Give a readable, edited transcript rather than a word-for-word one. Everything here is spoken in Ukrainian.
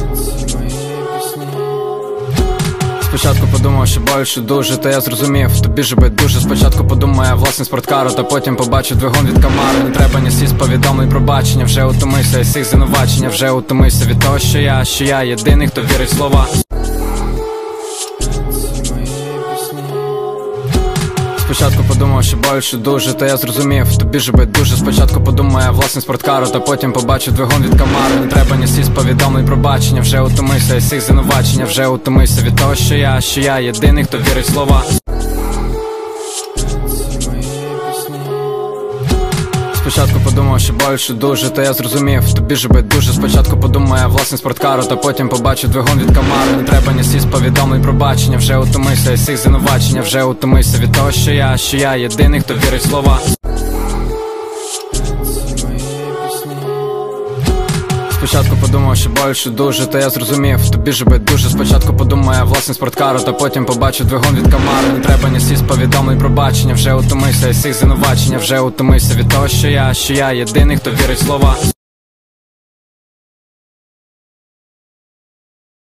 Спочатку подумав, що більше дуже, та я зрозумів, тобі же байдуже. Спочатку подумав я власний спорткару, та потім побачив двигун від Камари. Не треба ні сліз повідомлень про бачення, вже утомився із всіх звинувачення, вже утомився від того, що я єдиний, хто вірить в слова. Спочатку подумав, що більше дуже, та я зрозумів, тобі же байдуже. Спочатку подумав я власний спорткару, та потім побачив двигун від Камари. Не треба ні сліз повідомлень про бачення, вже утомився із всіх звинувачення, вже утомився від того, що я єдиний, хто вірить в слова. Спочатку подумав, що більше дуже, та я зрозумів, тобі же байдуже. Спочатку подумав я власний спорткару, та потім побачив двигун від Камари. Не треба ні сліз повідомлень про бачення, вже утомився із всіх звинувачення, вже утомився від того, що я єдиний, хто вірить в слова. Спочатку подумав, що більше дуже, та я зрозумів, тобі же байдуже. Спочатку подумав я власний спорткару, та потім побачив двигун від Камари. Не треба ні сліз повідомлень про бачення, вже утомився із всіх звинувачення, вже утомився від того, що я єдиний, хто вірить в слова.